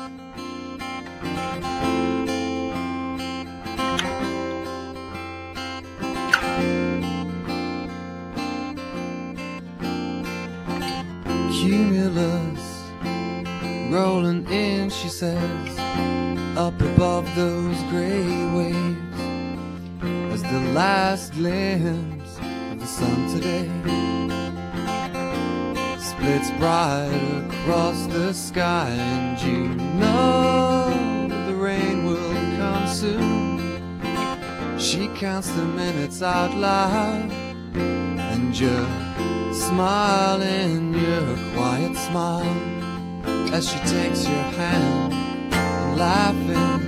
Cumulus rolling in, she says, up above those gray waves, as the last glimpse of the sun today splits bright across the sky. And you know the rain will come soon. She counts the minutes out loud, and you're smiling your quiet smile as she takes your hand and laughing